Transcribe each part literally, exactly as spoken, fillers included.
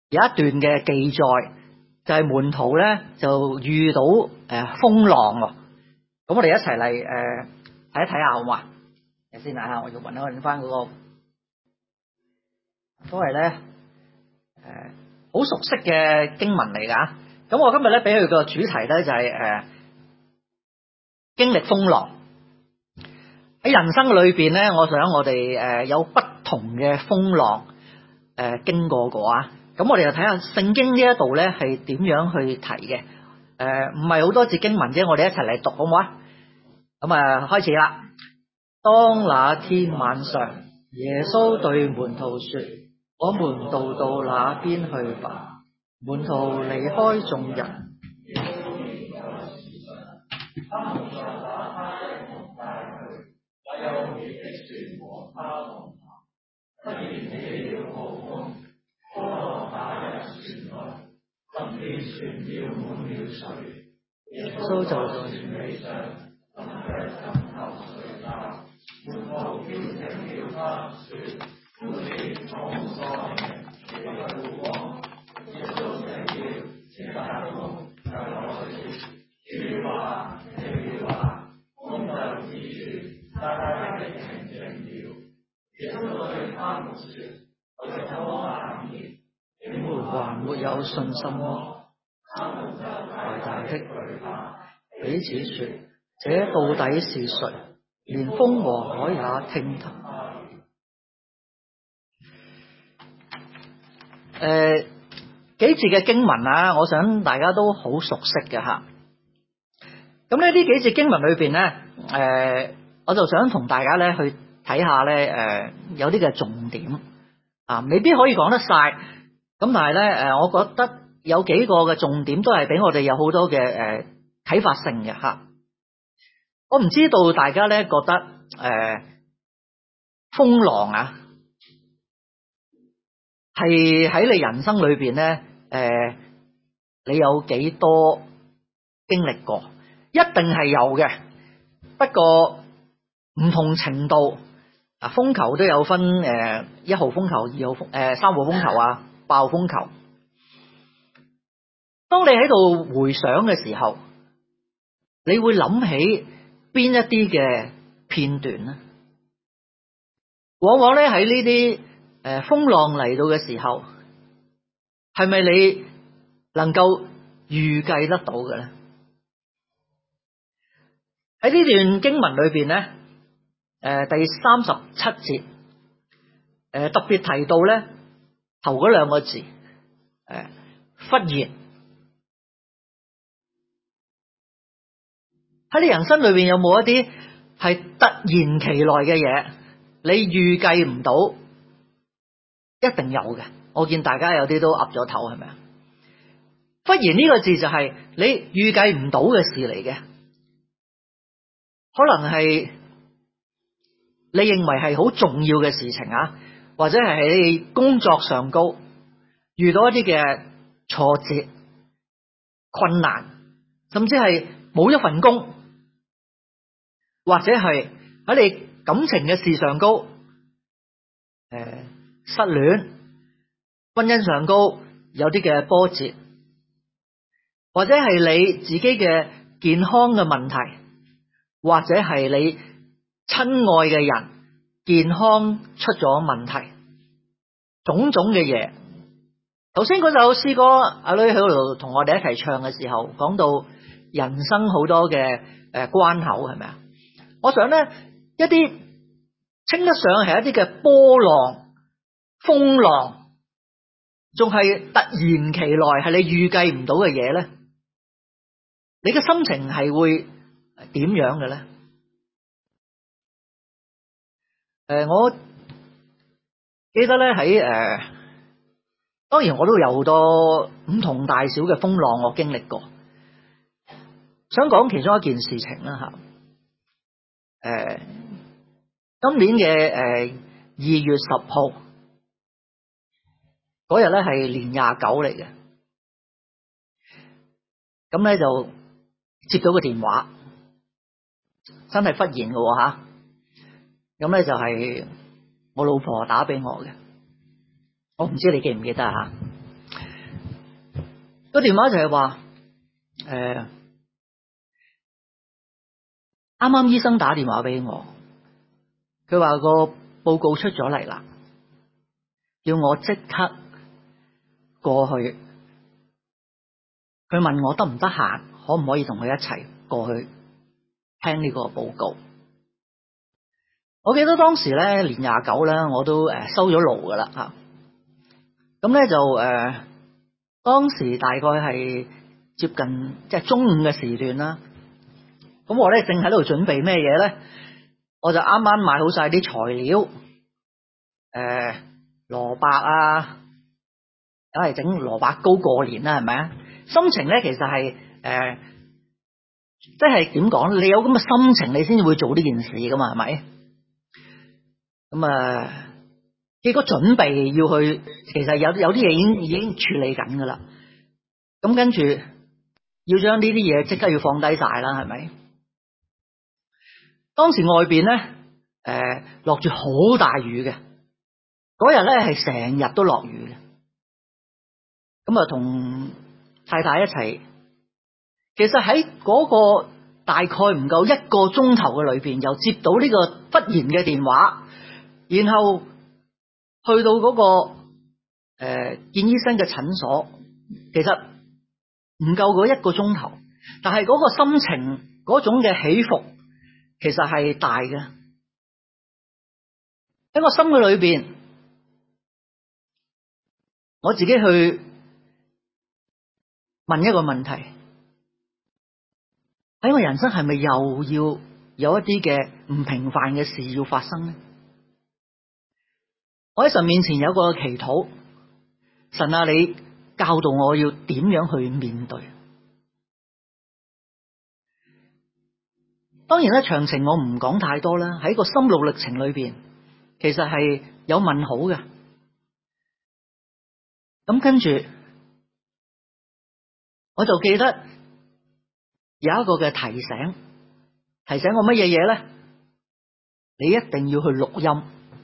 有一段嘅記載，就係門徒咧就遇到誒風浪喎。咁我哋一齊嚟誒睇一睇下好嘛？先睇下，我要揾一揾翻嗰個，都係咧誒好熟悉嘅經文嚟㗎。咁我今日咧俾佢個主題咧就係誒經歷風浪。喺人生裏邊咧，我想我哋誒有不同嘅風浪誒經過過啊。咁我哋就睇下聖經呢一度咧係點樣去提嘅。誒唔係好多節經文啫，我哋一齊嚟讀好唔好啊？咁啊開始啦。當那天晚上，耶穌對門徒說：我們渡到那邊去吧。門徒離開眾人。耶穌就在船尾上，你們還沒有信心麼？大大的懼怕，彼此說：這到底是誰？連風和海也聽他。誒、呃，幾節嘅經文啊，我想大家都好熟悉嘅吓。咁咧呢幾節經文裏邊咧，誒、呃，我就想同大家咧去睇下咧，誒、呃，有啲嘅重點啊，未必可以講得晒。咁但係咧，誒，我覺得有幾個嘅重點都係俾我哋有好多嘅誒啟發性嘅吓。我唔知道大家咧覺得誒、呃、風浪啊，係喺你人生裏邊咧，誒、呃，你有幾多經歷過？一定係有嘅，不過唔同程度。啊，風球都有分誒一號風球、二號風誒三號風球啊，暴風球。當你喺度回想嘅時候，你會諗起邊一啲嘅片段呢？往往咧喺呢啲誒風浪嚟到嘅時候，係咪你能夠預計得到嘅咧？喺呢段經文裏邊咧，誒第三十七節，誒特別提到咧頭嗰兩個字，誒忽然。喺你人生裏邊有冇一啲係突然其來嘅嘢，你預計唔到？一定有嘅。我見大家有啲都岌咗頭，係咪啊？忽然呢個字就係你預計唔到嘅事嚟嘅，可能係你認為係好重要嘅事情啊，或者係喺你工作上高遇到一啲嘅挫折、困難，甚至係冇一份工。或者係喺你感情嘅事上高，誒、呃、失戀、婚姻上高有啲嘅波折，或者係你自己嘅健康嘅問題，或者係你親愛嘅人健康出咗問題，種種嘅嘢。頭先嗰首詩歌，阿女喺度同我哋一齊唱嘅時候，講到人生好多嘅誒關口，係咪啊？我想咧一啲稱得上係一啲嘅波浪、風浪，仲係突然其來，係你預計唔到嘅嘢咧，你嘅心情係會點樣嘅咧？誒，我記得咧喺誒，當然我都有好多唔同大小嘅風浪我經歷過，想講其中一件事情啦吓。誒、呃，今年嘅誒二月十號嗰日咧係年廿九嚟嘅，咁咧就接到個電話，真係忽然嘅吓，咁咧就係我老婆打俾我嘅，我唔知你記唔記得吓？ 個電話就係話，誒，啱啱醫生打電話俾我，佢話個報告出咗嚟啦，要我即刻過去。佢問我得唔得閒，可唔可以同佢一齊過去聽呢個報告。我記得當時咧年廿九咧，我都誒收咗爐噶啦吓。咁咧就誒，當時大概係接近即係中午嘅時段啦。咁我咧正喺度準備咩嘢咧？我就啱啱買好晒啲材料，誒、呃，蘿蔔啊，梗係整蘿蔔糕過年啦，係咪啊？心情咧其實係誒、呃，即係點講？你有咁嘅心情，你先至會做呢件事噶嘛，係咪？咁啊，結果準備要去，其實有有啲嘢已經已經處理緊噶啦。咁跟住要將呢啲嘢即刻要放低晒啦，係咪？當時外邊咧，誒落住好大雨嘅，嗰日咧係成日都落雨嘅。咁啊，同太太一齊，其實喺嗰個大概唔夠一個鐘頭嘅裏邊，又接到呢個忽然嘅電話。然後去到嗰、那個誒、呃、見醫生嘅診所，其實唔夠嗰一個鐘頭，但係嗰個心情嗰種嘅起伏，其實係大嘅。喺我心嘅裏邊，我自己去問一個問題：喺我人生係咪又要有一啲嘅唔平凡嘅事要發生呢？我喺神面前有個祈禱，神啊，你教導我要點樣去面對。當然咧，詳情我唔講太多啦。喺個心路歷程裏邊，其實係有問號嘅。咁跟住，我就記得有一個嘅提醒，提醒我乜嘢嘢咧？你一定要去錄音。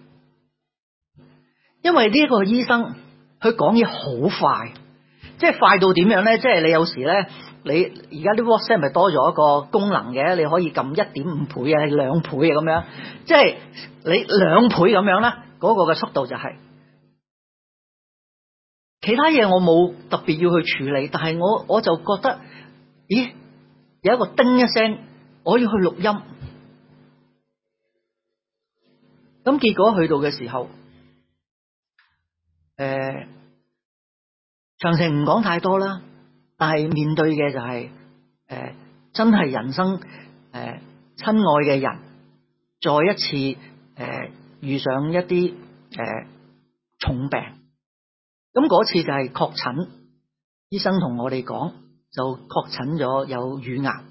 因為呢個醫生佢講嘢好快，即係快到點樣咧？即係你有時咧，你而家啲 WhatsApp 咪多咗一個功能嘅，你可以撳一點五倍啊、兩倍啊咁樣，即係你兩倍咁樣啦，嗰個嘅速度就係。其他嘢我冇特別要去處理，但係我我就覺得，咦，有一個叮一聲，我要去錄音。咁結果去到嘅時候，誒、呃，詳情唔講太多啦，但係面對嘅就係、是、誒、呃，真係人生誒親、呃、愛嘅人，再一次誒、呃、遇上一啲誒、呃、重病，咁嗰次就係確診，醫生同我哋講就確診咗有乳癌。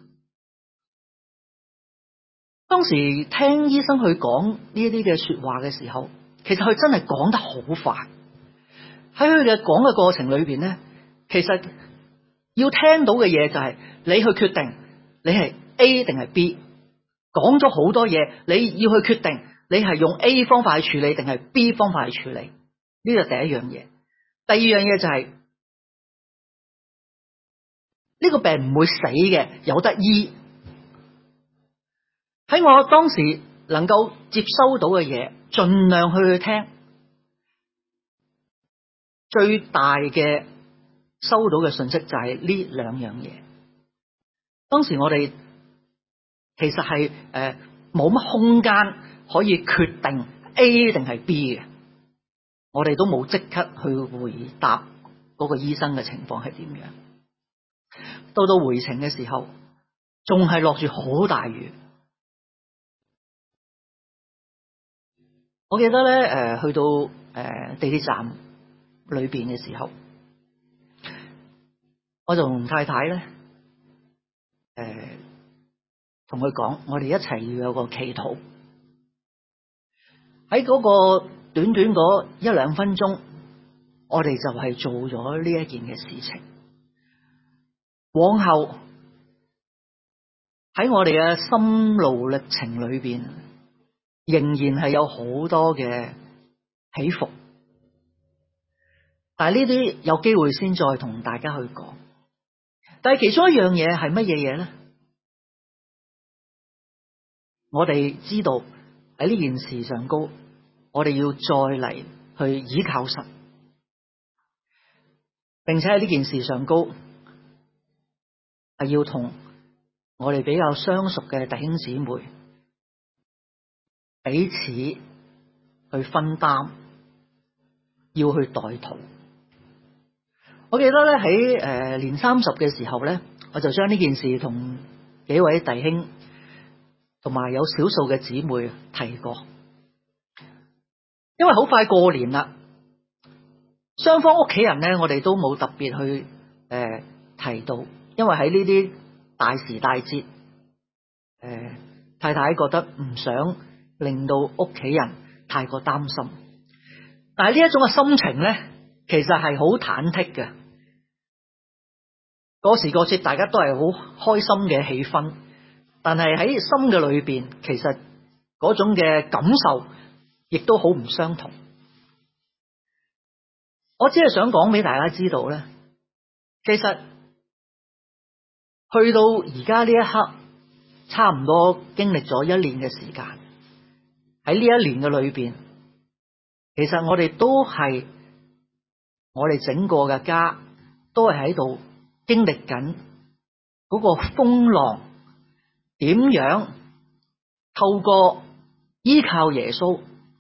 當時聽醫生去講呢一啲嘅說話嘅時候，其實佢真係講得好快。喺佢嘅講嘅過程裏邊咧，其實要聽到嘅嘢就係你去決定你係 A 定係 B， 講咗好多嘢，你要去決定你係用 A 方法去處理定係 B 方法去處理，呢個第一樣嘢。第二樣嘢就係呢個病唔會死嘅，有得醫。喺我當時能夠接收到嘅嘢，盡量去去聽。最大嘅收到嘅信息就係呢兩樣嘢。當時我哋其實係誒冇乜空間可以決定 A 定係 B 嘅，我哋都冇即刻去回答嗰個醫生嘅情況係點樣。到到回程嘅時候，仲係落住好大雨。我記得咧，誒去到誒地鐵站裏邊嘅時候，我就同太太咧，誒同佢講，我哋一齊要有個祈禱。喺嗰個短短嗰一兩分鐘，我哋就係做咗呢一件嘅事情。往後喺我哋嘅心路歷程裏邊，仍然係有好多嘅起伏。 但係呢啲有機會先再同大家去講。但係其中一樣嘢係乜嘢嘢咧？我哋知道喺呢件事上高，我哋要再嚟去倚靠神，並且喺呢件事上高係要同我哋比較相熟嘅弟兄姊妹彼此去分擔，要去代禱。我記得咧喺誒年三十嘅時候咧，我就將呢件事同幾位弟兄同埋有少數嘅姊妹提過，因為好快過年啦，雙方屋企人咧，我哋都冇特別去誒、呃、提到，因為喺呢啲大時大節，誒、呃、太太覺得唔想令到屋企人太過擔心，但係呢一種嘅心情咧，其實係好忐忑嘅。嗰時嗰節大家都係好開心嘅氣氛，但係喺心嘅裏邊，其實嗰種嘅感受亦都好唔相同。我只係想講俾大家知道咧，其實去到而家呢一刻，差唔多經歷咗一年嘅時間，喺呢一年嘅裏邊，其實我哋都係我哋整個嘅家都係喺度經歷緊嗰個風浪，點樣透過依靠耶穌，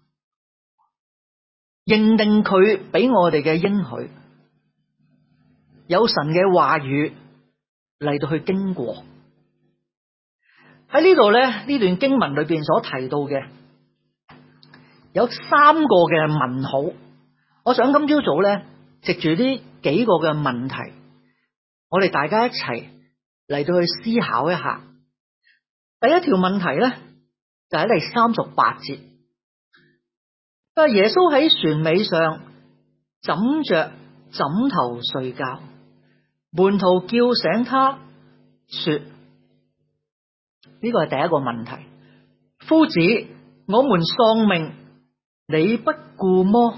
認定佢俾我哋嘅應許，有神嘅話語嚟到去經過。喺呢度咧，呢段經文裏邊所提到嘅有三個嘅問號，我想今朝早咧藉住呢幾個嘅問題，我哋大家一齊嚟到去思考一下。第一條問題咧就喺第三十八節，佢話耶穌喺船尾上枕着枕頭睡覺，門徒叫醒他說，呢個係第一個問題，夫子，我們喪命，你不顧麼？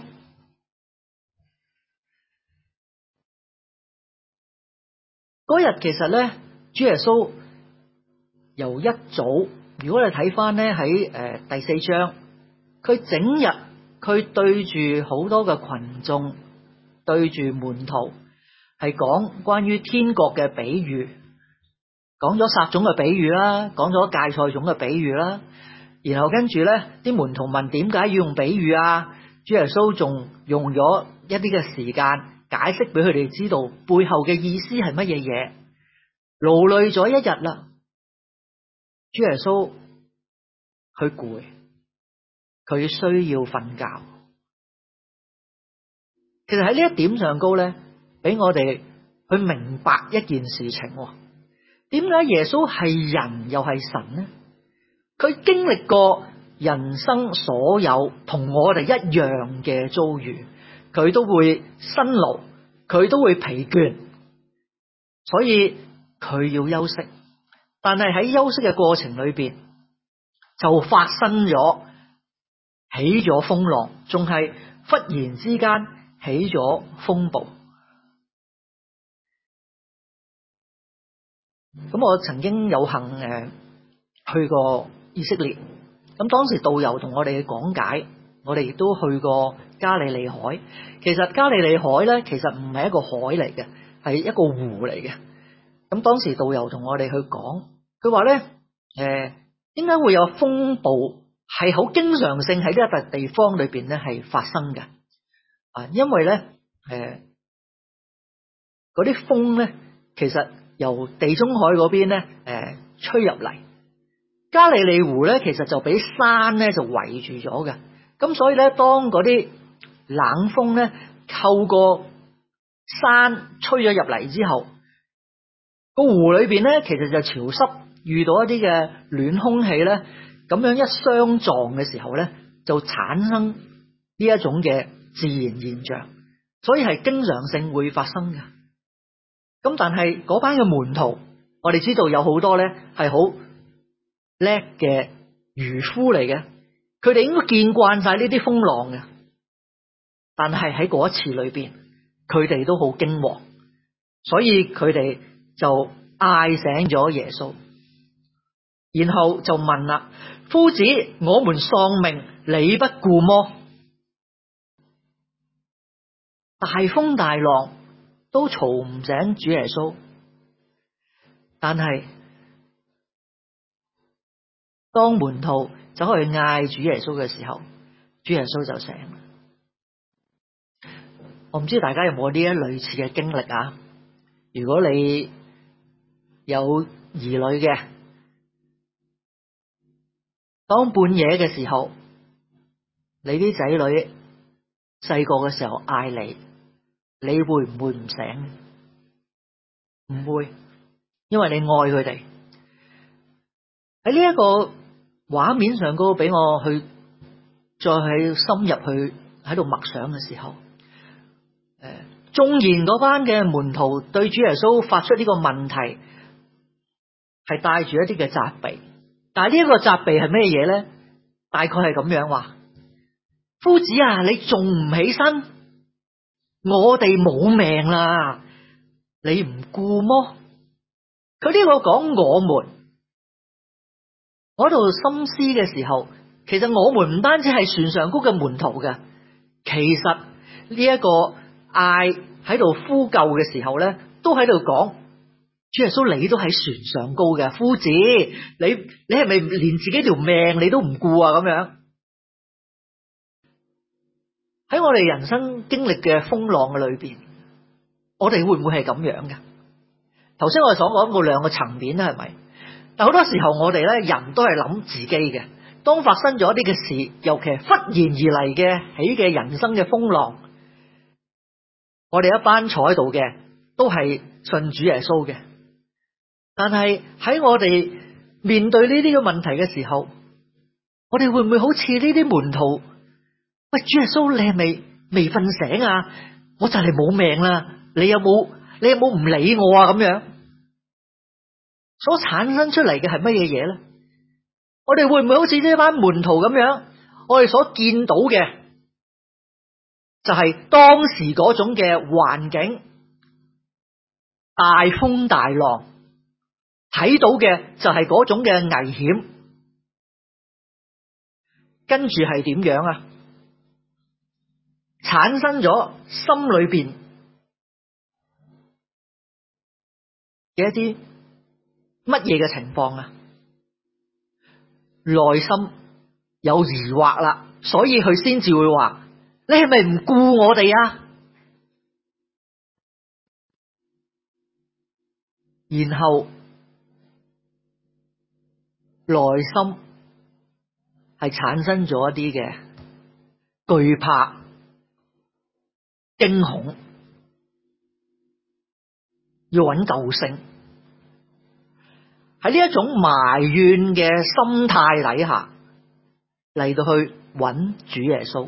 嗰日其實咧，主耶穌由一早，如果你睇翻咧喺誒第四章，佢整日佢對住好多嘅群眾，對住門徒係講關於天國嘅比喻，講咗撒種嘅比喻啦，講咗芥菜種嘅比喻啦，然後跟住咧啲門徒問點解要用比喻啊？主耶穌仲用咗一啲嘅時間解釋俾佢哋知道背後嘅意思係乜嘢嘢，勞累咗一日啦，主耶穌佢攰，佢需要瞓覺。其實喺呢一點上高咧，俾我哋去明白一件事情，點解耶穌係人又係神呢？佢經歷過人生所有同我哋一樣嘅遭遇，佢都會辛勞，佢都會疲倦，所以佢要休息。但係喺休息嘅過程裏邊，就發生咗起咗風浪，仲係忽然之間起咗風暴。咁我曾經有幸誒去過以色列，咁當時導遊同我哋講解，我哋亦都去過加利利海。其實加利利海咧，其實唔係一個海嚟嘅，係一個湖嚟嘅。咁當時導遊同我哋去講，佢話咧，誒，點解會有風暴係好經常性喺呢一笪地方裏邊咧係發生嘅？啊，因為咧，誒，嗰啲風咧，其實由地中海嗰邊咧，誒，吹入嚟。加利利湖咧，其實就俾山咧就圍住咗嘅，咁所以咧，當嗰啲冷風咧透過山吹咗入嚟之後，個湖裏邊咧其實就潮濕，遇到一啲嘅暖空氣咧，咁樣一相撞嘅時候咧，就產生呢一種嘅自然現象，所以係經常性會發生嘅。咁但係嗰班嘅門徒，我哋知道有好多咧係好叻嘅漁夫嚟嘅，佢哋應該見慣晒呢啲風浪嘅，但係喺嗰一次裏邊， 佢哋都好驚惶，所以佢哋就嗌醒咗耶穌，然後就問啦：夫子，我們喪命，你不顧麼？大風大浪都嘈唔醒主耶穌，但係當門徒走去嗌主耶穌嘅時候，主耶穌就醒。我唔知大家有冇呢一類似嘅經歷啊？如果你有兒女嘅，當半夜嘅時候，你啲仔女細個嘅時候嗌你，你會唔會唔醒？唔會，因為你愛佢哋。喺呢一個畫面上高，俾我去再去深入去喺度默想嘅時候，誒，縱然嗰班嘅門徒對主耶穌發出呢個問題，係帶住一啲嘅責備，但係呢一個責備係咩嘢咧？大概係咁樣話：夫子啊，你仲唔起身？我哋冇命啦，你唔顧麼？佢呢個講我們，我喺度深思嘅時候，其實我們唔單止係船上高嘅門徒嘅，其實呢一個嗌喺度呼救嘅時候咧，都喺度講主耶穌，你都喺船上高嘅，夫子，你你係咪連自己條命你都唔顧啊？咁樣喺我哋人生經歷嘅風浪嘅裏邊，我哋會唔會係咁樣嘅？頭先我哋所講過兩個層面啦，係咪？但好多時候我哋咧，人都係諗自己嘅。當發生咗一啲嘅事，尤其係忽然而嚟嘅起嘅人生嘅風浪，我哋一班坐喺度嘅都係信主耶穌嘅。但係喺我哋面對呢啲嘅問題嘅時候，我哋會唔會好似呢啲門徒？喂，主耶穌，你係咪未瞓醒啊？我就嚟冇命啦！你有冇你有冇唔理我啊？咁樣所產生出嚟嘅係乜嘢嘢咧？我哋會唔會好似呢班門徒咁樣？我哋所見到嘅就係當時嗰種嘅環境，大風大浪，睇到嘅就係嗰種嘅危險，跟住係點樣啊？產生咗心裏邊嘅一啲乜嘢嘅情況啊？內心有疑惑啦，所以佢先至會話：你係咪唔顧我哋啊？然後內心係產生咗一啲嘅懼怕、驚恐，要揾救星。喺呢一種埋怨嘅心態底下，嚟到去揾主耶穌。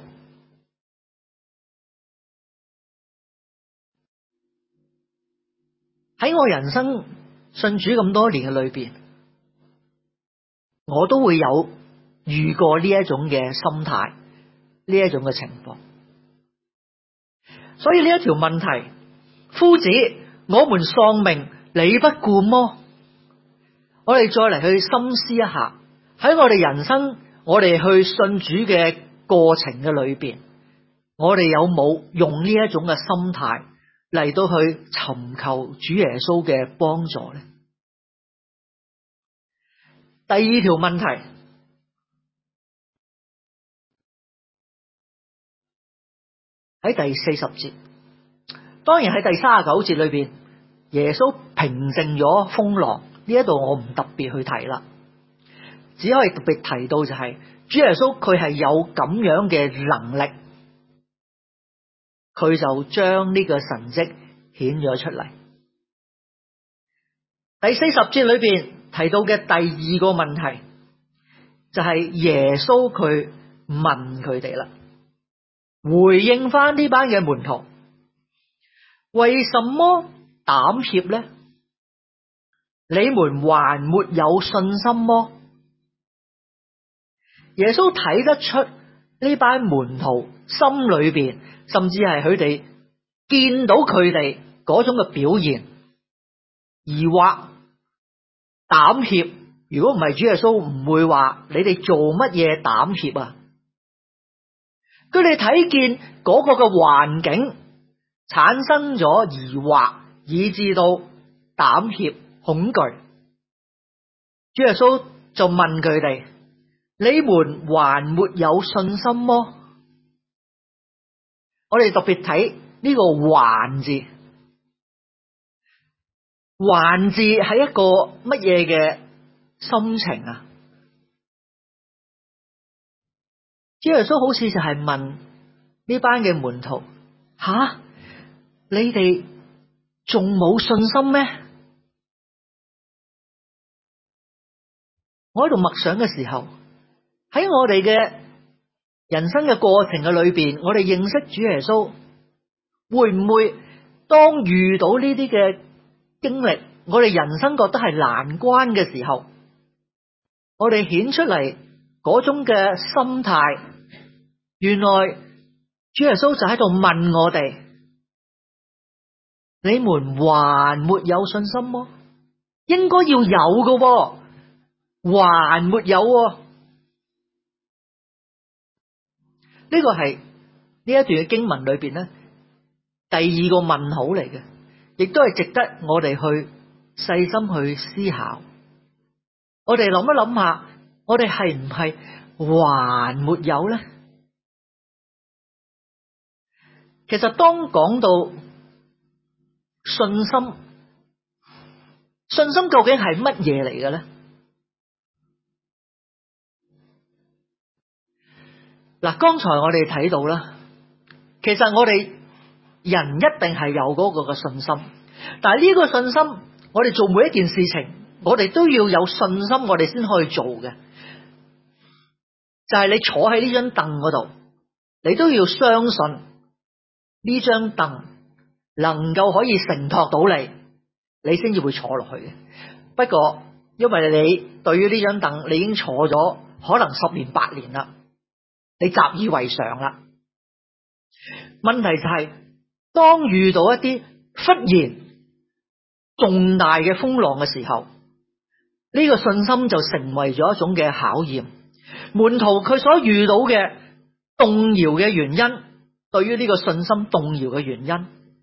喺我人生信主咁多年嘅裏邊，我都會有遇過呢一種嘅心態，呢一種嘅情況。所以呢一條問題，夫子，我們喪命，你不顧麼？我哋再嚟去深思一下，喺我哋人生，我哋去信主嘅過程嘅裏邊，我哋有冇用呢一種嘅心態嚟到去尋求主耶穌嘅幫助呢？第二條問題，喺第四十節，當然喺第三十九節裏邊，耶穌平靜咗風浪。呢一度我唔特別去提啦，只可以特別提到就係、是、主耶穌佢係有咁樣嘅能力，佢就將呢個神蹟顯咗出嚟。第四十節裏邊提到嘅第二個問題就係、是、耶穌佢問佢哋啦，回應翻呢班嘅門徒，為什麼膽怯呢？你們還沒有信心麼？耶穌睇得出呢班門徒心裏邊，甚至係佢哋見到佢哋嗰種嘅表現，疑惑、膽怯。如果唔係主耶穌唔會話你哋做乜嘢膽怯啊？佢哋睇見嗰個嘅環境產生咗疑惑，以致到膽怯、恐懼。主耶穌就問佢哋：你們還沒有信心麼？我哋特別睇呢個還字，還字係一個乜嘢嘅心情啊？主耶穌好似就係問呢班嘅門徒：吓，你哋仲冇信心咩？我喺度默想嘅時候，喺我哋嘅人生嘅過程嘅裏邊，我哋認識主耶穌，會唔會當遇到呢啲嘅經歷，我哋人生覺得係難關嘅時候，我哋顯出嚟嗰種嘅心態，原來主耶穌就喺度問我哋：你們還沒有信心麼？應該要有嘅，還沒有。呢個係呢一段嘅經文裏邊咧，第二個問號嚟嘅，亦都係值得我哋去細心去思考。我哋諗一諗下，我哋係唔係還沒有咧？其實當講到信心，信心究竟係乜嘢嚟嘅咧？嗱，剛才我哋睇到啦，其實我哋人一定係有嗰個嘅信心，但係呢個信心，我哋做每一件事情，我哋都要有信心，我哋先可以做嘅。就係你坐喺呢張凳嗰度，你都要相信呢張凳能夠可以承托到你，你先至會坐落去嘅。不過因為你對於呢張凳，你已經坐咗可能十年八年啦，你習以為常啦。問題就係，當遇到一啲忽然重大嘅風浪嘅時候，呢個信心就成為咗一種嘅考驗。門徒佢所遇到嘅動搖嘅原因，對於呢個信心動搖嘅原因，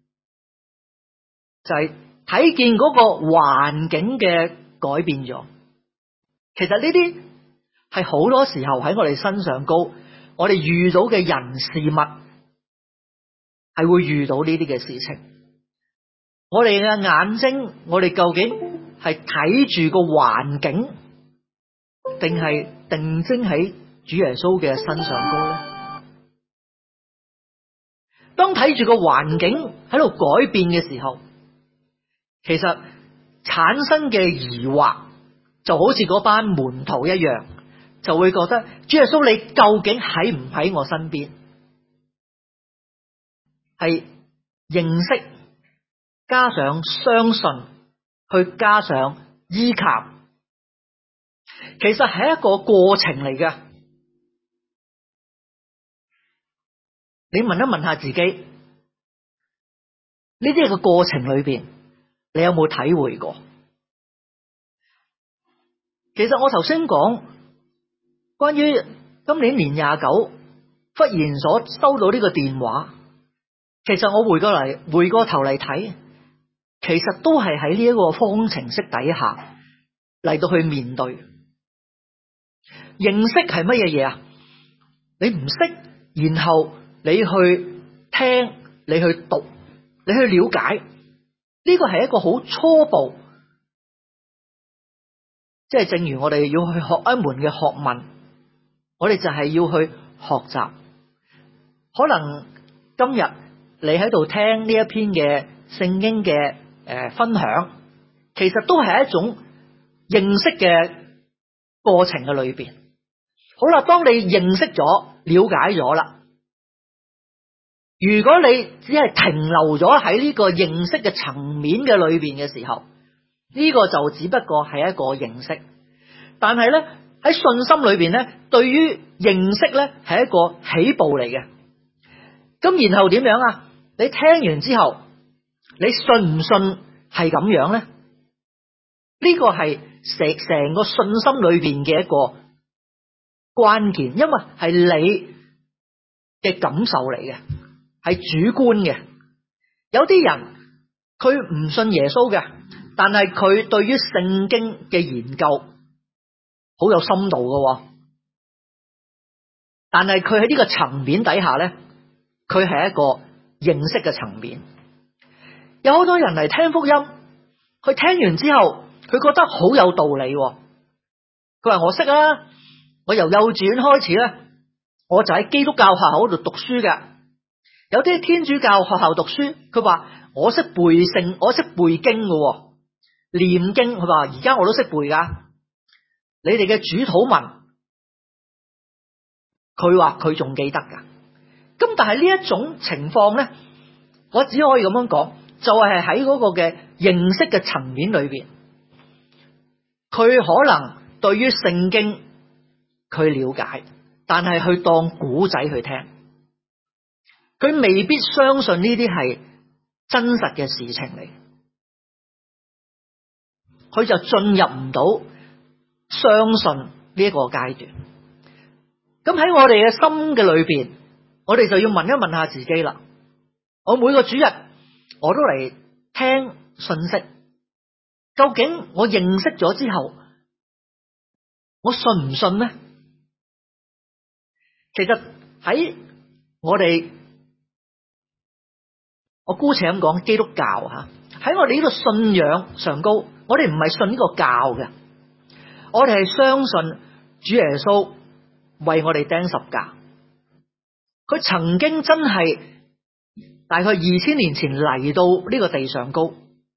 就係睇見嗰個環境嘅改變咗。其實呢啲係好多時候喺我哋身上高，我哋遇到嘅人事物係會遇到呢啲嘅事情。我哋嘅眼睛，我哋究竟係睇住個環境，定係定睛喺主耶穌嘅身上高咧？當睇住個環境喺度改變嘅時候，其實產生嘅疑惑就好似嗰班門徒一樣，就會覺得主耶穌，你究竟喺唔喺我身邊？係認識加上相信，去加上依靠，其實係一個過程嚟嘅。你問一問下自己，呢啲嘅過程裏邊，你有冇體會過？其實我頭先講關於今年年廿九，忽然所收到呢個電話，其實我回過嚟回過頭嚟睇，其實都係喺呢一個方程式底下嚟到去面對。認識係乜嘢嘢啊？你唔識，然後你去聽，你去讀，你去了解，呢個係一個好初步，即係正如我哋要去學一門嘅學問，我哋就係要去學習。可能今日你喺度聽呢一篇嘅聖經嘅誒分享，其實都係一種認識嘅過程嘅裏邊。好啦，當你認識咗、了解咗啦，如果你只係停留咗喺呢個認識嘅層面嘅裏邊嘅時候，呢個就只不過係一個認識。但係咧，喺信心裏邊咧，對於認識咧係一個起步嚟嘅。咁然後點樣啊？ 你聽完之後，你信唔信係咁樣咧？呢個係成成個信心裏邊嘅一個關鍵，因為係你嘅感受嚟嘅，係主觀嘅。有啲人佢唔信耶穌嘅，但係佢對於聖經嘅研究好有深度嘅，但係佢喺呢個層面底下咧，佢係一個認識嘅層面。有好多人嚟聽福音，佢聽完之後，佢覺得好有道理。佢話我識啊，我由幼稚園開始咧，我就喺基督教學校度讀書嘅。有啲天主教學校讀書，佢話我識背聖，我識背經嘅，念經。佢話而家我都識背噶。你哋嘅主禱文，佢話佢仲記得噶。咁但係呢一種情況咧，我只可以咁樣講，就係喺嗰個嘅認識嘅層面裏邊，佢可能對於聖經佢了解，但係去當古仔去聽，佢未必相信呢啲係真實嘅事情嚟，佢就進入唔到相信呢一個階段。咁喺我哋嘅心嘅裏邊，我哋就要問一問下自己啦。我每個主日我都嚟聽信息，究竟我認識咗之後，我信唔信呢？其實喺我哋，我姑且咁講，基督教吓，喺我哋呢個信仰上高，我哋唔係信呢個教嘅，我哋係相信主耶穌為我哋釘十架。佢曾經真係大概二千年前嚟到呢個地上高，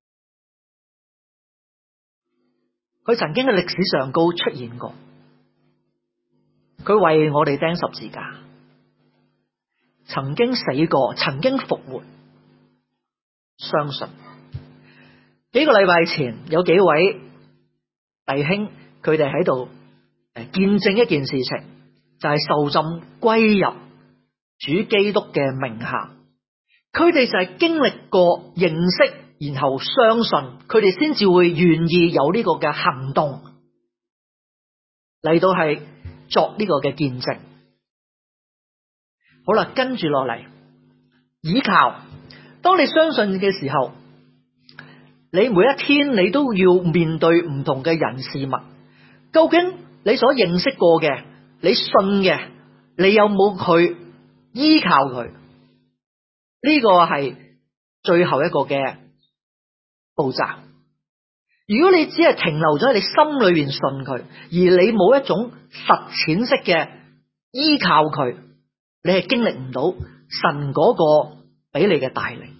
佢曾經喺歷史上高出現過，佢為我哋釘十字架，曾經死過，曾經復活。相信幾個禮拜前有幾位弟兄，佢哋喺度誒見證一件事情，就係受浸歸入主基督嘅名下。佢哋就係經歷過認識，然後相信，佢哋先至會願意有呢個嘅行動嚟到係作呢個嘅見證。好啦，跟住落嚟依靠。當你相信嘅時候，你每一天你都要面對唔同嘅人事物。究竟你所認識過嘅，你信嘅，你有冇去依靠佢？呢個係最後一個嘅步驟。如果你只係停留咗喺你心裏邊信佢，而你冇一種實踐式嘅依靠佢，你係經歷唔到神嗰個俾你嘅帶領。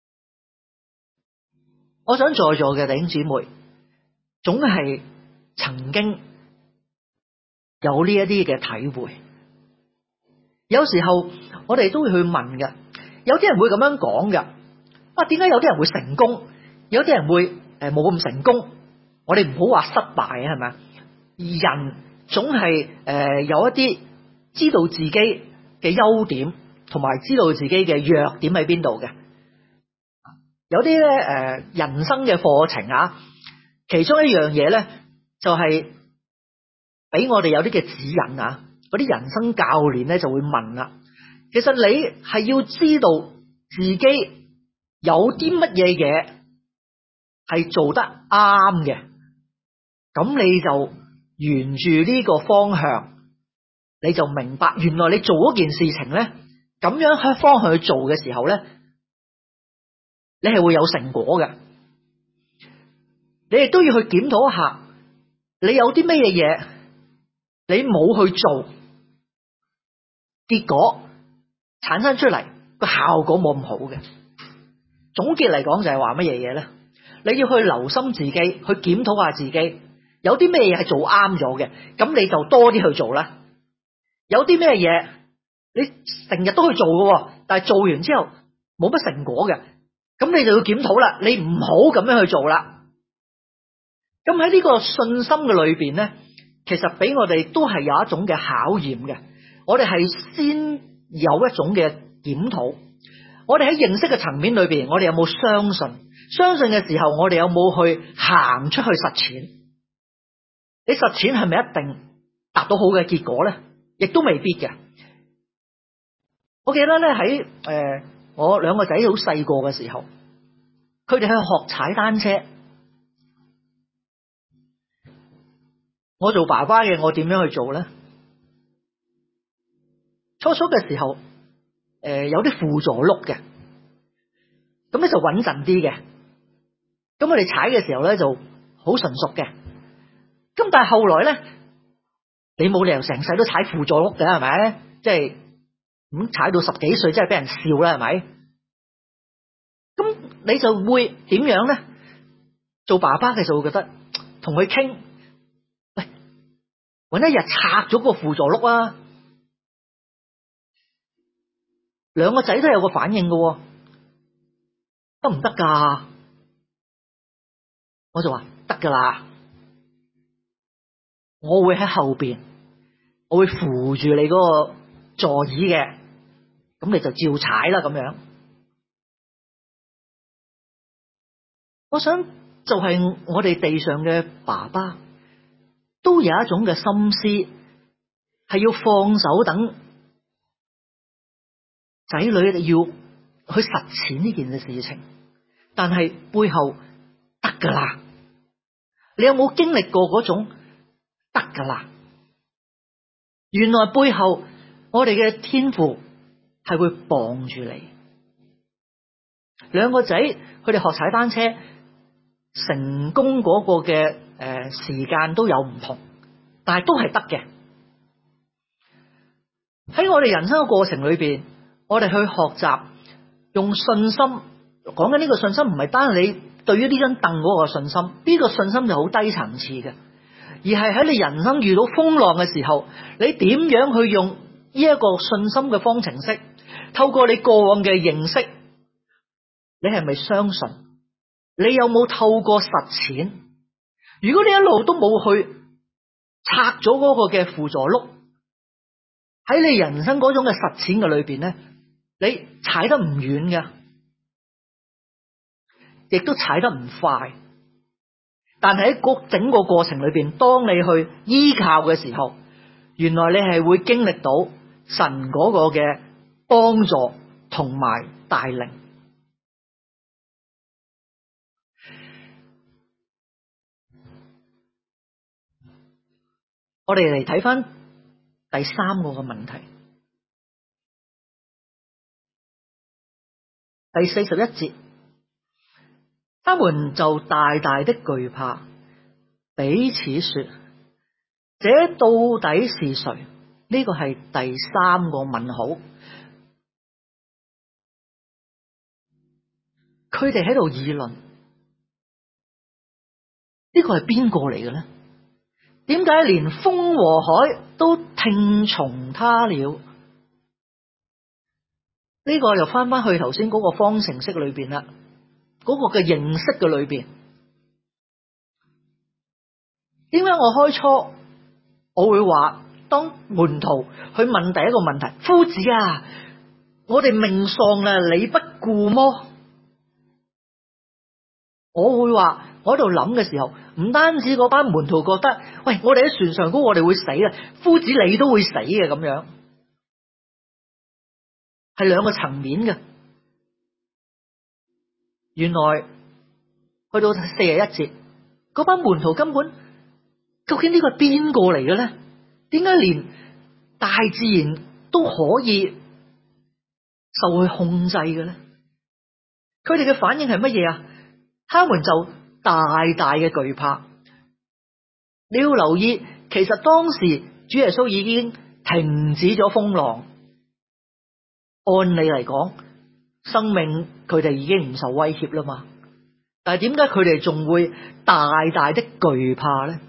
我想在座嘅弟兄姊妹，總係曾經有呢一啲嘅體會。有時候我哋都會去問嘅，有啲人會咁樣講嘅，啊，點解有啲人會成功，有啲人會誒冇咁成功？我哋唔好話失敗啊，係咪？人總係誒有一啲知道自己嘅優點，同埋知道自己嘅弱點喺邊度嘅。有啲咧誒人生嘅課程啊，其中一樣嘢咧就係俾我哋有啲嘅指引啊，嗰啲人生教練咧就會問啦，其實你係要知道自己有啲乜嘢嘢係做得啱嘅，咁你就沿住呢個方向，你就明白原來你做嗰件事情咧，咁樣喺方向去做嘅時候咧，你係會有成果嘅。你亦都要去檢討一下，你有啲咩嘢嘢你冇去做，結果產生出嚟個效果冇咁好嘅。總結嚟講就係話乜嘢嘢咧？你要去留心自己，去檢討下自己，有啲咩嘢係做啱咗嘅，咁你就多啲去做啦。有啲咩嘢你成日都去做嘅，但係做完之後冇乜成果嘅，咁你就要檢討啦，你唔好咁樣去做啦。咁喺呢個信心嘅裏邊咧，其實俾我哋都係有一種嘅考驗嘅。我哋係先有一種嘅檢討， 我哋喺認識嘅層面裏邊，我哋有冇相信？相信嘅時候，我哋有冇去行出去實踐？你實踐係咪一定達到好嘅結果咧？亦都未必嘅。我記得咧喺誒我兩個仔好細個嘅時候，佢哋去學踩單車。我做爸爸嘅，我點樣去做咧？初初嘅時候，誒、呃、有啲輔助轆嘅，咁咧就穩陣啲嘅。咁我哋踩嘅時候咧就好純熟嘅。咁但係後來咧，你冇理由成世都踩輔助轆嘅，係咪？即係咁踩到十幾歲，真係俾人笑啦，係咪？咁你就會點樣咧？做爸爸嘅就會覺得同佢傾，喂，搵一日拆咗個輔助轆啊！兩個仔都有個反應嘅，得唔得噶？我就話得噶啦，我會喺後邊，我會扶住你嗰個座椅嘅，咁你就照踩啦咁樣。我想就係我哋地上嘅爸爸，都有一種嘅心思，係要放手等仔女要去實踐呢件嘅事情，但係背後得噶啦。你有冇經歷過嗰種得噶啦？原來背後我哋嘅天父係會傍住你。兩個仔佢哋學踩單車，成功嗰個嘅誒時間都有唔同，但係都係得嘅。喺我哋人生嘅過程裏邊，我哋去學習用信心，講緊呢個信心唔係單係你對於呢張凳嗰個信心，呢個信心就好低層次嘅，而係喺你人生遇到風浪嘅時候，你點樣去用呢一個信心嘅方程式，透過你過往嘅認識，你係咪相信？你有冇透過實踐？如果你一路都冇去拆咗嗰個嘅輔助轆，喺你人生嗰種嘅實踐嘅裏邊咧，你踩得唔遠嘅，亦都踩得唔快。但係喺整個過程裏邊，當你去依靠嘅時候，原來你係會經歷到神嗰個嘅幫助同埋帶領。我哋嚟睇翻第三個嘅問題，第四十一節，他們就大大的懼怕，彼此說：這到底是誰？呢個係第三個問號。佢哋喺度議論，呢個係邊個嚟嘅咧？點解連風和海都聽從他了？呢個又翻翻去頭先嗰個方程式裏邊啦，嗰個嘅認識嘅裏邊。點解我開初我會話，當門徒去問第一個問題：夫子啊，我哋命喪啦，你不顧麼？我會話，我喺度諗嘅時候，唔單止嗰班門徒覺得，喂，我哋喺船上高，我哋會死啊，夫子你都會死嘅，咁樣係兩個層面嘅。原來去到四十一節，嗰班門徒根本究竟呢個係邊個嚟嘅咧？點解連大自然都可以受佢控制嘅咧？佢哋嘅反應係乜嘢啊？他們就大大嘅懼怕。你要留意，其實當時主耶穌已經停止咗風浪，按理嚟講，生命佢哋已經唔受威脅啦嘛。但係點解佢哋仲會大大的懼怕咧？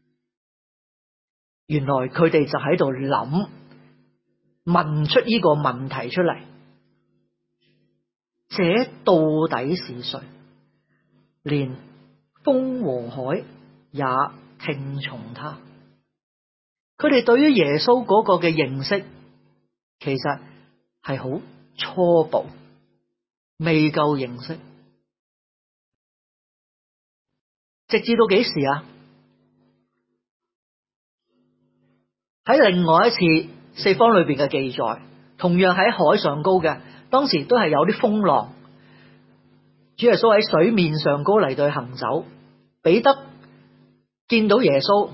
原來佢哋就喺度諗，問出呢個問題出嚟：這到底是誰？連風和海也聽從他。佢哋對於耶穌嗰個嘅認識，其實係好初步， 未夠認識，直至到幾時啊？喺另外一次四方裏邊嘅記載，同樣喺海上高嘅，當時都係有啲風浪，主耶穌喺水面上高嚟到去行走，彼得見到耶穌，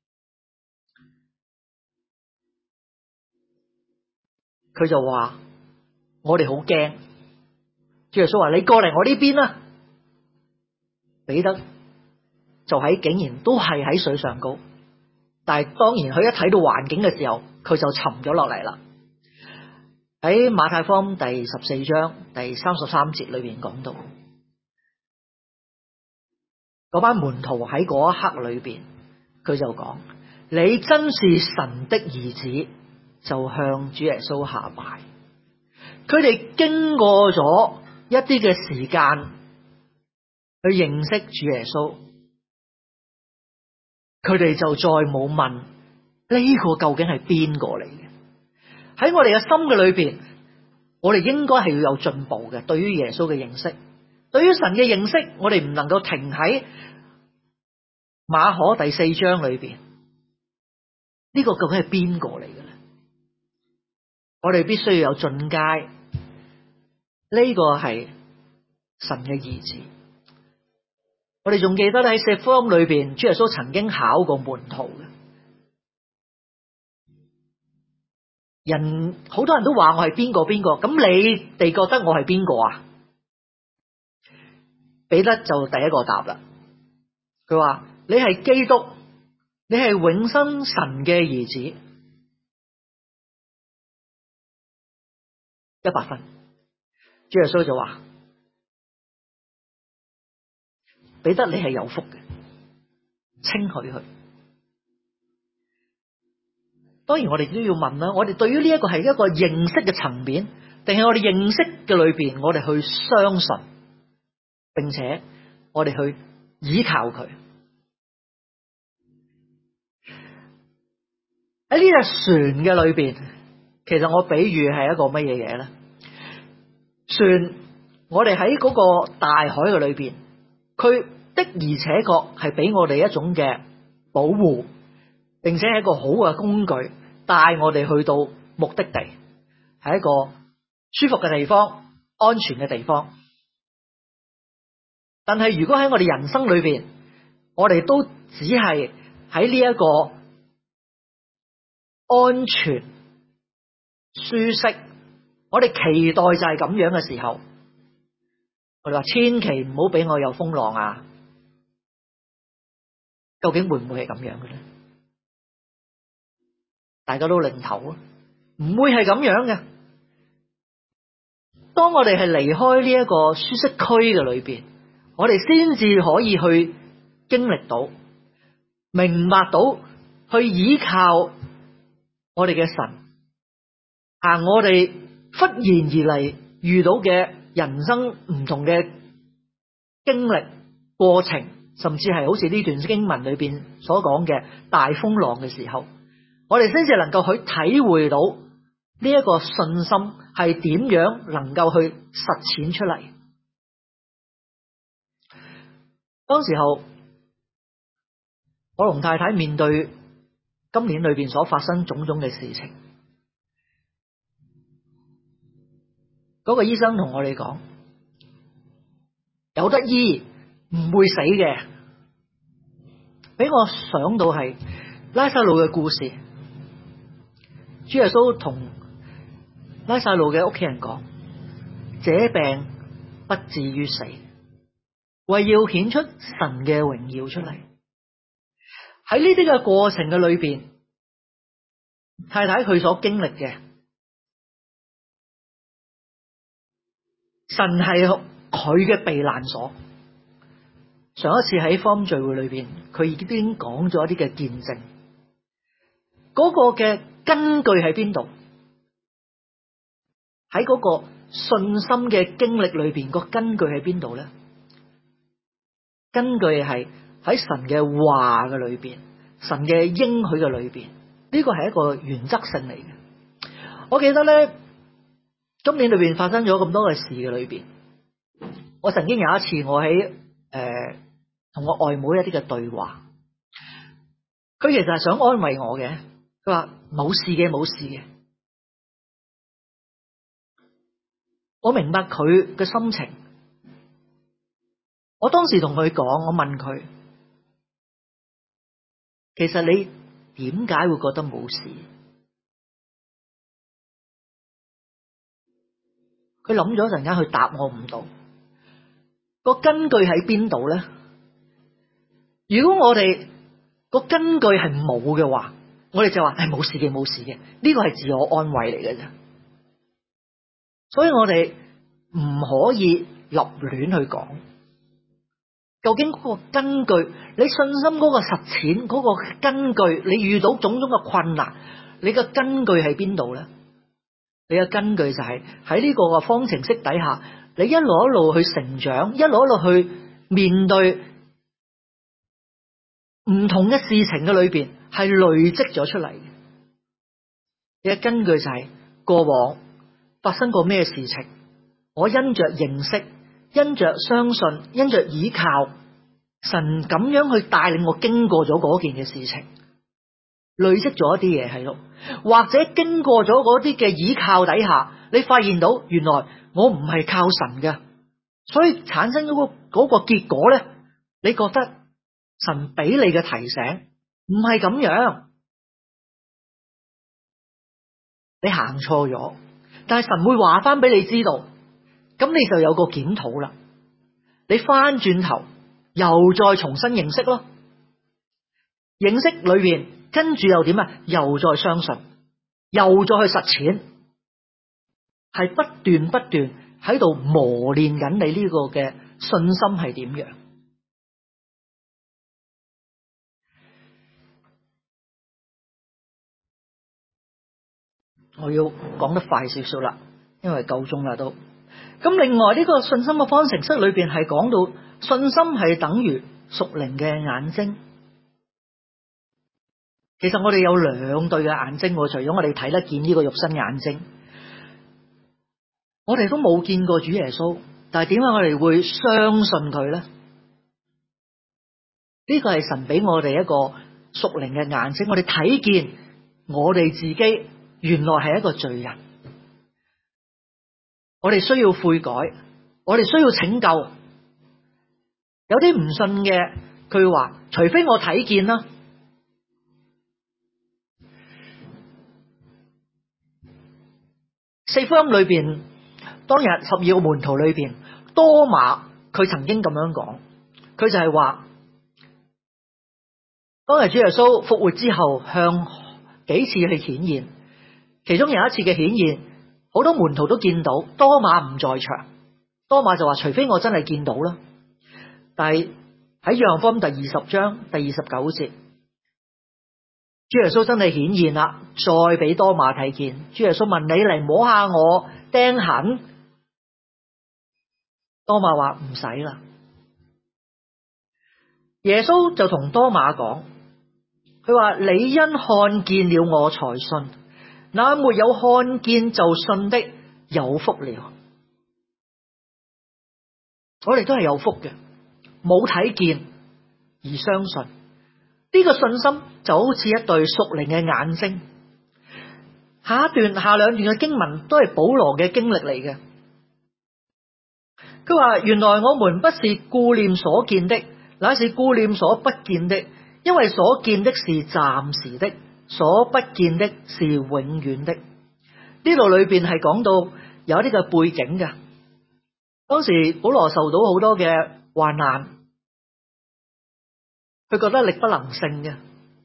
佢就話：我哋好驚。主耶穌話：你過嚟我呢邊啦。彼得就喺竟然都係喺水上高，但係當然佢一睇到環境嘅時候，佢就沉咗落嚟啦。喺馬太福音第十四章第三十三節裏邊講到，嗰班門徒喺嗰一刻裏邊，佢就講：你真是神的兒子，就向主耶穌下拜。佢哋經過咗一啲嘅時間去認識主耶穌，佢哋就再冇問呢個究竟係邊個嚟嘅。喺我哋嘅心嘅裏邊，我哋應該係要有進步嘅。對於耶穌嘅認識，對於神嘅認識，我哋唔能夠停喺馬可第四章裏邊。呢個究竟係邊個嚟嘅咧？我哋必須要有進階。呢個係神嘅兒子。我哋仲記得喺四福音裏邊，主耶穌曾經考過門徒嘅。人好多人都話我係邊個邊個，咁你哋覺得我係邊個啊？彼得就第一個答啦。佢話：你係基督，你係永生神嘅兒子，一百分。主耶穌就話：彼得，你係有福嘅，稱許佢。當然我哋都要問啦，我哋對於呢一個係一個認識嘅層面，定係我哋認識嘅裏邊，我哋去相信，並且我哋去依靠佢。喺呢隻船嘅裏邊，其實我比喻係一個乜嘢嘢咧？船，我哋喺嗰個大海嘅裏邊，佢的而且確係俾我哋一種嘅保護，並且係一個好嘅工具，帶我哋去到目的地，係一個舒服嘅地方，安全嘅地方。但係如果喺我哋人生裏邊，我哋都只係喺呢一個安全、舒適，我哋期待就係咁樣嘅時候，我哋話千祈唔好俾我有風浪啊！究竟會唔會係咁樣嘅咧？大家都領頭啊，唔會係咁樣嘅。當我哋係離開呢一個舒適區嘅裏邊，我哋先至可以去經歷到、明白到、去依靠我哋嘅神，行我哋忽然而嚟遇到嘅人生唔同嘅經歷過程，甚至係好似呢段經文裏邊所講嘅大風浪嘅時候，我哋先至能夠去體會到呢一個信心係點樣能夠去實踐出嚟。當時候我同太太面對今年裏邊所發生種種嘅事情，嗰個醫生同我哋講，有得醫，唔會死嘅。俾我想到係拉撒路嘅故事，主耶穌同拉撒路嘅屋企人講，這病不至於死，為要顯出神嘅榮耀出嚟。喺呢啲嘅過程嘅裏邊，太太佢所經歷嘅，神係佢嘅避難所。上一次喺福音聚會裏邊，佢已經講咗一啲嘅見證，嗰個嘅根據喺邊度？喺嗰個信心嘅經歷裏邊，個根據喺邊度咧？根據係喺神嘅話嘅裏邊，神嘅應許嘅裏邊，呢個係一個原則性嚟嘅。我記得咧，今年裏邊發生咗咁多嘅事嘅裏邊， 我曾經有一次我喺誒同我外妹一啲嘅對話，佢其實係想安慰我嘅，佢話冇事嘅，冇事嘅。我明白佢嘅心情。我當時同佢講，我問佢，其實你點解會覺得冇事？佢諗咗一陣間，佢答我唔到。個根據喺邊度咧？如果我哋個根據係冇嘅話，我哋就話係冇事嘅，冇事嘅，呢個係自我安慰嚟嘅啫。所以我哋唔可以立亂去講。究竟嗰個根據，你信心嗰個實踐嗰個根據，你遇到種種嘅困難，你嘅根據喺邊度咧？你嘅根據就係喺呢個嘅方程式底下，你一路一路去成長，一路一路去面對唔同嘅事情嘅裏邊，係累積咗出嚟嘅。你嘅根據就係過往發生過咩事情，我因着認識，因着相信，因着倚靠神咁樣去帶領我經過咗嗰件嘅事情，累積咗一啲嘢喺度，或者經過咗嗰啲嘅倚靠底下，你發現到原來我唔係靠神嘅，所以產生咗嗰嗰個結果咧，你覺得神俾你嘅提醒唔係咁樣，你行錯咗，但係神會話翻俾你知道，咁你就有個檢討啦，你翻轉頭又再重新認識咯，認識裏邊跟住又點啊？又再相信，又再去實踐，係不斷不斷喺度磨練緊你呢個嘅信心係點樣。我要講得快少少啦，因為夠鐘啦都。咁另外呢個信心嘅方程式裏邊係講到信心係等於屬靈嘅眼睛。其實我哋有兩對嘅眼睛，除咗我哋睇得見呢個肉身眼睛，我哋都冇見過主耶穌，但係點解我哋會相信佢咧？呢個係神俾我哋一個屬靈嘅眼睛，我哋睇見我哋自己原來係一個罪人，我哋需要悔改，我哋需要拯救。有啲唔信嘅，佢話除非我睇見啦。四福音裏邊，當日十二個門徒裏邊，多馬佢曾經咁樣講，佢就係話，當日主耶穌復活之後，向幾次去顯現，其中有一次嘅顯現，好多門徒都見到，多馬唔在場，多馬就話除非我真係見到啦。但係喺約翰福音第二十章第二十九節，主耶穌真係顯現啦，再俾多馬睇見。主耶穌問，你嚟摸下我釘痕，多馬話唔使啦。耶穌就同多馬講，佢話你因看見了我才信，那沒有看見就信的有福了。我哋都係有福嘅，冇睇見而相信，呢個信心就好似一對屬靈嘅眼睛。下一段下兩段嘅經文都係保羅嘅經歷嚟嘅。佢話原來我們不是顧念所見的，乃是顧念所不見的，因為所見的是暫時的，所不見的是永遠的。呢度裏邊係講到有啲嘅背景嘅。當時保羅受到好多嘅患難，佢覺得力不能勝嘅。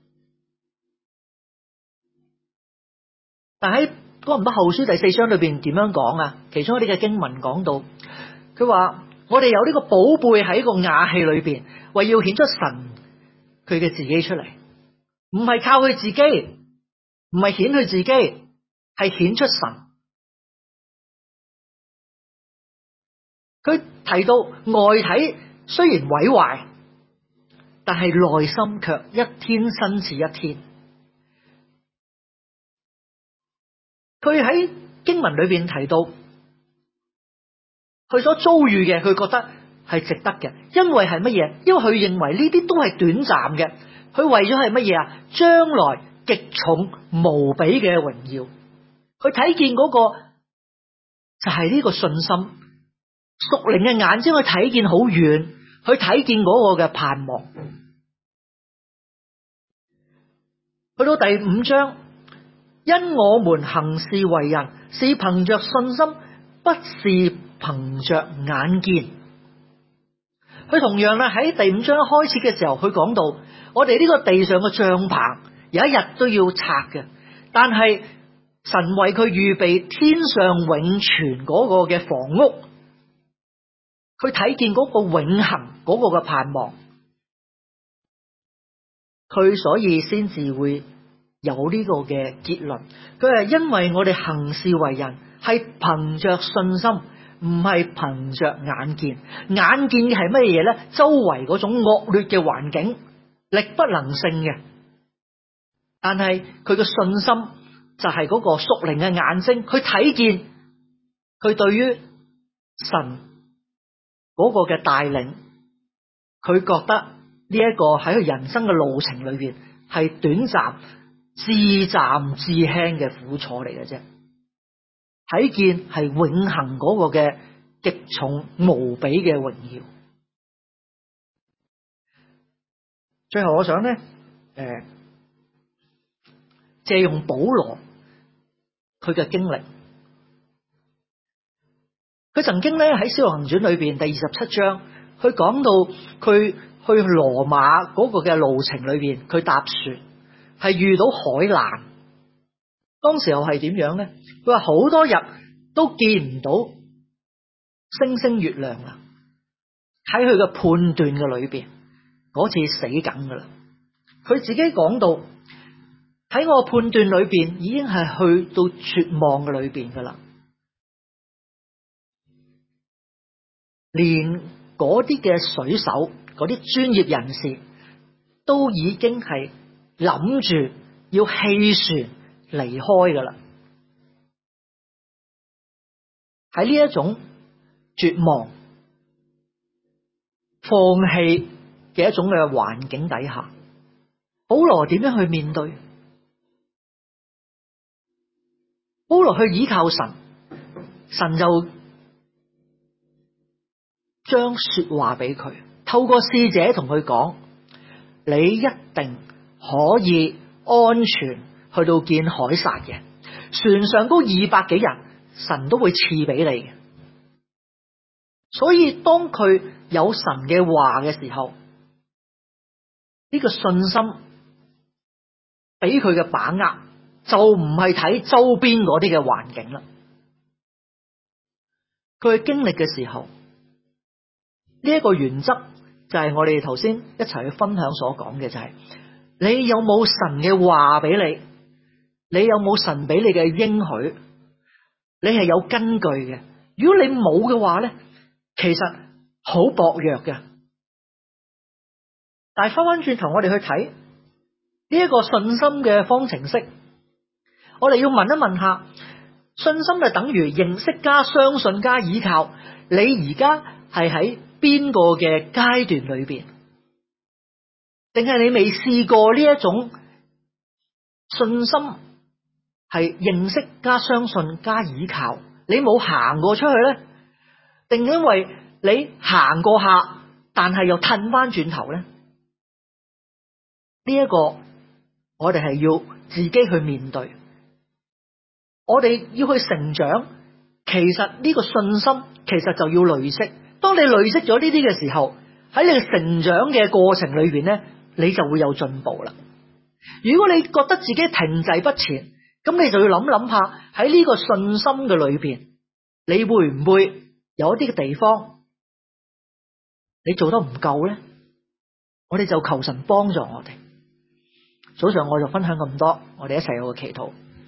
但喺哥林多後書第四章裏邊點樣講啊？其中一啲嘅經文講到，佢話我哋有呢個寶貝喺個瓦器裏邊，為要顯出神佢嘅自己出嚟，唔係靠佢自己，唔係顯佢自己，係顯出神。佢提到外體雖然毀壞，但係內心卻一天新似一天。佢喺經文裏邊提到， 佢所遭遇嘅，佢覺得係值得嘅，因為係乜嘢？因為佢認為呢啲都係短暫嘅，佢為咗係乜嘢啊？將來極重無比嘅榮耀，佢睇見嗰個就係呢個信心，屬靈嘅眼睛，佢睇見好遠，佢睇見嗰個嘅盼望。去到第五章，因我們行事為人是憑着信心，不是憑着眼見。佢同樣咧喺第五章開始嘅時候，佢講到我哋呢個地上嘅帳篷有一日都要拆嘅，但係神為佢預備天上永存嗰個嘅房屋，佢睇見嗰個永恆嗰個嘅盼望，佢所以先至會有呢個嘅結論。佢係因為我哋行事為人係憑着信心，唔係憑着眼見。眼見嘅係乜嘢咧？周圍嗰種惡劣嘅環境，力不能勝嘅。但係佢嘅信心就係嗰個屬靈嘅眼睛，佢睇見佢對於神嗰個嘅帶領，佢覺得呢一個喺佢人生嘅路程裏邊係短暫、至暫至輕嘅苦楚嚟嘅啫，睇見係永恆嗰個嘅極重無比嘅榮耀。最後我想咧，誒、呃，借用保羅佢嘅經歷，佢曾經咧喺《使徒行傳》裏邊第二十七章，佢講到佢去羅馬嗰個嘅路程裏邊，佢搭船係遇到海難，當時候係點樣咧？佢話好多日都見唔到星星月亮啦，喺佢嘅判斷嘅裏邊，嗰次死梗噶啦。佢自己講到喺我判斷裏邊，已經係去到絕望嘅裏邊噶啦，連嗰啲嘅水手、嗰啲專業人士都已經係諗住要棄船離開噶啦。喺呢一種絕望、放棄嘅一種嘅環境底下，保羅點樣去面對？保羅去倚靠神，神就將說話俾佢，透過使者同佢講：你一定可以安全去到見凱撒嘅，船上嗰二百幾人，神都會賜俾你嘅。所以當佢有神嘅話嘅時候，呢個信心俾佢嘅把握，就唔係睇周邊嗰啲嘅環境啦。佢去經歷嘅時候，呢一個原則就係我哋頭先一齊去分享所講嘅，就係你有冇神嘅話俾你，你有冇神俾你嘅應許，你係有根據嘅。如果你冇嘅話咧，其實好薄弱嘅。但係翻翻轉頭，我哋去睇呢一個信心嘅方程式，我哋要問一問下，信心就等於認識加相信加依靠。你而家係喺邊個嘅階段裏邊？定係你未試過呢一種信心係認識加相信加依靠？你冇行過出去咧？定因為你行過下，但係又褪翻轉頭咧？呢一個我哋係要自己去面對，我哋要去成長。其實呢個信心其實就要累積。當你累積咗呢啲嘅時候，喺你嘅成長嘅過程裏邊咧，你就會有進步啦。如果你覺得自己停滯不前，咁你就要諗諗下，喺呢個信心嘅裏邊，你會唔會有一啲嘅地方你做得唔夠咧？我哋就求神幫助我哋。早上我就分享咁多，我哋一齊有個祈禱。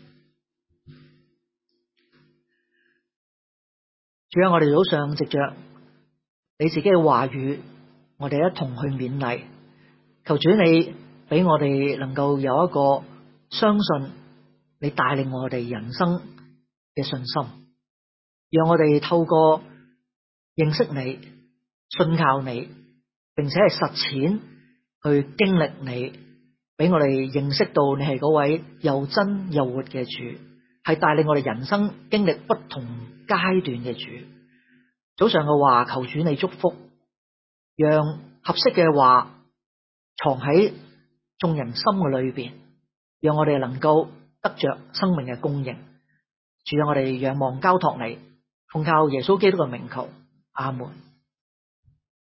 主啊，我哋早上藉着你自己嘅話語，我哋一同去勉勵。求主你俾我哋能夠有一個相信你帶領我哋人生嘅信心，讓我哋透過認識你、信靠你，並且係實踐去經歷你，俾我哋認識到你係嗰位又真又活嘅主，係帶領我哋人生經歷不同階段嘅主。早上嘅話，求主你祝福，讓合適嘅話藏喺眾人心嘅裏邊，讓我哋能夠得着生命嘅供應。主啊，我哋仰望交託你，奉靠耶穌基督嘅名求，阿門。